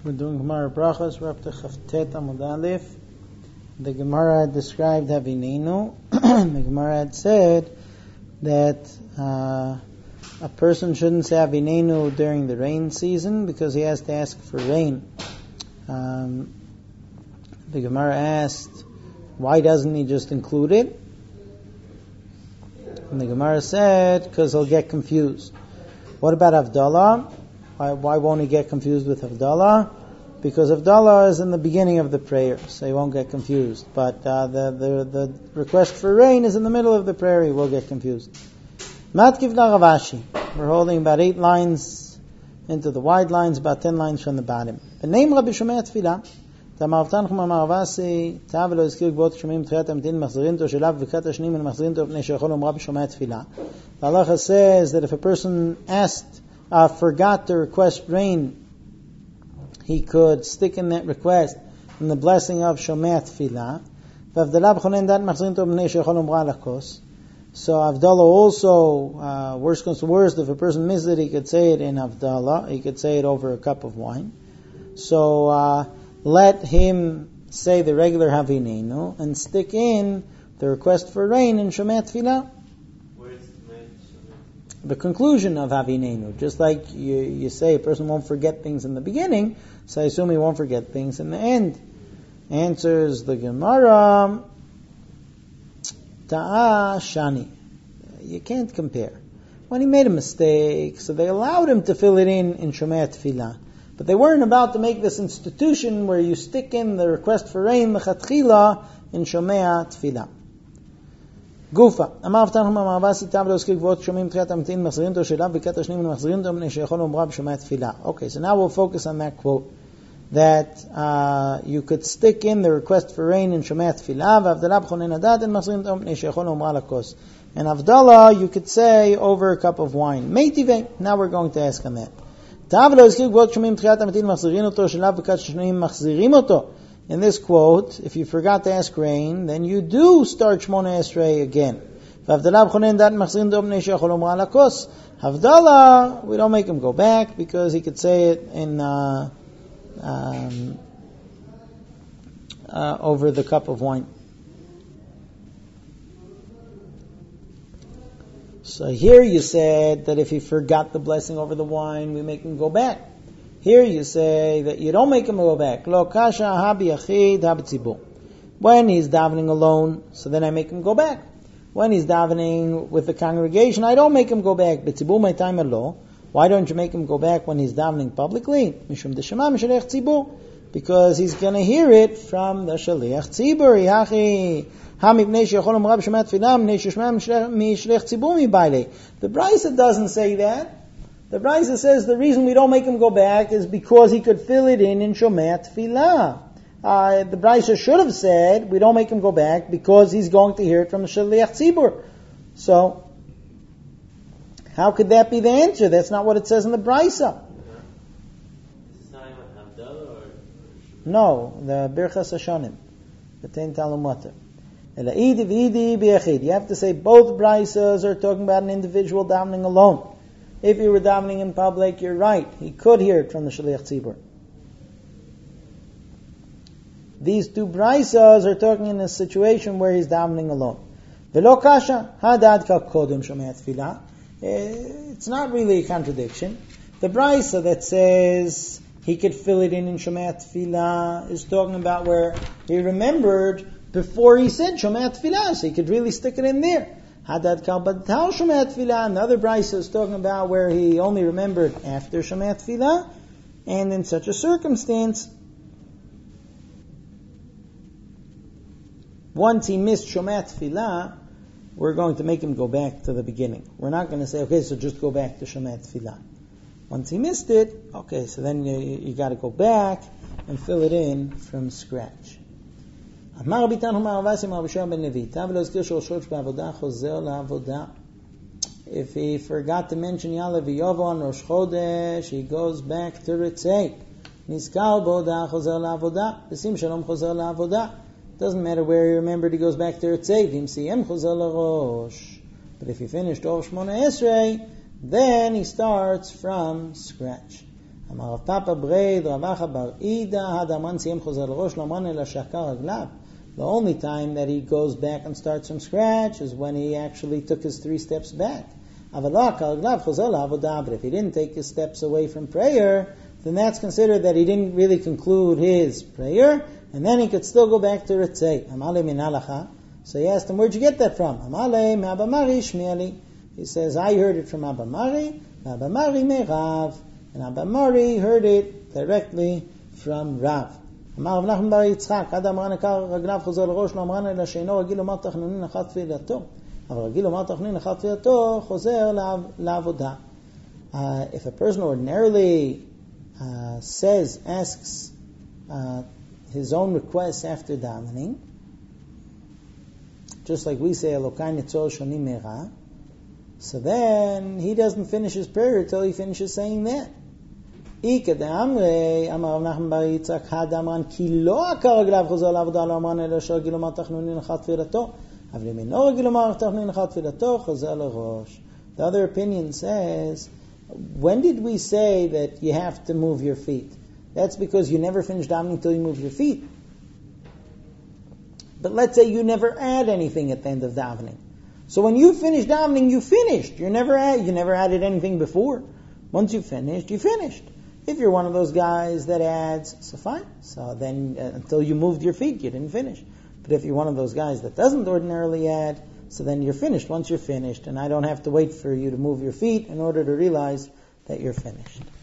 We're doing Gemara Brachos. We're up to Chavtet Amud Aleph. The Gemara had described Havinenu. The Gemara had said that a person shouldn't say Havinenu during the rain season because he has to ask for rain. The Gemara asked, why doesn't he just include it? And the Gemara said, because he'll get confused. What about Havdalah? Why won't he get confused with Havdalah? Because Havdalah is in the beginning of the prayer, so he won't get confused. But the request for rain is in the middle of the prayer, he will get confused. Matkivna Rav Ashi. We're holding about 8 lines into the wide lines, about 10 lines from the bottom. The name Rabbi Shomei Tefillah. תמרתן חום אמר רבאסי, תאב ולא הזכיר גבוהות שומעים תחיית המתין מחזירים תו שלה ובקת השנים and מחזירים תו פני שיכול לומר בשומע תפילה. The halacha says that if a person forgot to request rain, he could stick in that request in the blessing of shomea tefillah. והבדלה בכונן דת מחזירים תו פני שיכול לומר על הכוס. So Havdalah also, worst comes to worst, if a person misses it, he could say it in Havdalah. He could say it over a cup of wine. So let him say the regular Havinenu and stick in the request for rain in Shomea Tefillah. The conclusion of Havinenu. Just like you say a person won't forget things in the beginning, so I assume he won't forget things in the end. Answers the Gemara, Ta'a Shani. You can't compare. When he made a mistake, so they allowed him to fill it in Shomea Tefillah. But they weren't about to make this institution where you stick in the request for rain, l'chatchila, in Shomea Tefillah. Gufa. Amar Avtanhum Amar Avasi Tav Leoskir Gvot Shomim Tchiat Amtin Machzirin To Shelav Vikat Hashnim Machzirin To Mnei Sheichol Umra B'Shomea Tefillah. Okay, so now we'll focus on that quote. That you could stick in the request for rain in Shomea Tefillah, V'Avdalah B'Chonen Adat and Machzirin To Mnei Sheichol Umra Lakos. And Havdalah you could say over a cup of wine. Meitivei. Now we're going to ask on that. In this quote, if you forgot to ask rain, then you do start Shmona Esrei again. Havdalah, we don't make him go back because he could say it in over the cup of wine. So here you said that if he forgot the blessing over the wine, we make him go back. Here you say that you don't make him go back. Lo kasha habi achid habitzibur. When he's davening alone, so then I make him go back. When he's davening with the congregation, I don't make him go back. B'tzibur my time alone. Why don't you make him go back when he's davening publicly? Mishum deshama mishaleach tzibur. Because he's going to hear it from the shaliach tzibur. Yachi. The Brisa doesn't say that. The Brisa says the reason we don't make him go back is because he could fill it in Shomea Tefillah. The Brisa should have said we don't make him go back because he's going to hear it from the Shaliach Tzibur. So, how could that be the answer? That's not what it says in the Brisa. No, the Birchas Hashanim, the Ten Talmud. You have to say both Brisas are talking about an individual davening alone. If you were davening in public, you're right. He could hear it from the Shaliach Tzibur. These 2 Brisas are talking in a situation where he's davening alone. V'lo kasha hadad ka kodem shomea tefillah. It's not really a contradiction. The Brisa that says he could fill it in Shomea Tefillah is talking about where he remembered before he said Shomea Tefillah, so he could really stick it in there. Hadad kal badal Shomea Tefillah. Another Brisa is talking about where he only remembered after Shomea Tefillah, and in such a circumstance, once he missed Shomea Tefillah, we're going to make him go back to the beginning. We're not going to say, okay, so just go back to Shomea Tefillah. Once he missed it, okay, so then you got to go back and fill it in from scratch. If he forgot to mention Ya'aleh v'Yovo on Rosh Chodesh, he goes back to Ritzei. Nizkar bo'odah chozer la'avodah, v'sim shalom chozer la'avodah. Doesn't matter where he remembered, he goes back to Ritzei. V'im siyem chozer l'rosh. But if he finished Or Shmona Esrei, then he starts from scratch. אמר רב פאפא ברד רב אחא בר עידא הdaman סיים חוזר לראש לא מן אלא שחקה רגליו. The only time that he goes back and starts from scratch is when he actually took his 3 steps back. But if he didn't take his steps away from prayer, then that's considered that he didn't really conclude his prayer, and then he could still go back to Ritzei. So he asked him, where'd you get that from? He says, I heard it from Abba Mari, Abba Mari me Rav, and Abba Mari heard it directly from Rav. אמר רב נחמן בר יצחק, עד אמרן עקר רגליו חוזר לראש, לא אמרן אלא שאינו רגיל לומר תחנונים אחת תפילתו. אבל רגיל לומר תחנונים אחת תפילתו, חוזר לעבודה. If a person ordinarily asks his own requests after davening, just like we say, Elokai nitzor shoni me'ra, so then he doesn't finish his prayer until he finishes saying that. Ika de'amrei, amar Rav Nachman bar Yitzchak, ha'daman ki lo akar רגליו חוזר לעבודה, לא אמרן אלא שרגיל לומר תחנונים אחת תפילתו. אבל אם אינו רגיל לומר תחנונים אחת תפילתו, חוזר לראש. The other opinion says, when did we say that you have to move your feet? That's because you never finish davening until you move your feet. But let's say you never add anything at the end of davening. So when you finish davening, you finished. You never added anything before. Once you finished, you finished. If you're one of those guys that adds, so fine. So then until you moved your feet, you didn't finish. But if you're one of those guys that doesn't ordinarily add, so then you're finished once you're finished. And I don't have to wait for you to move your feet in order to realize that you're finished.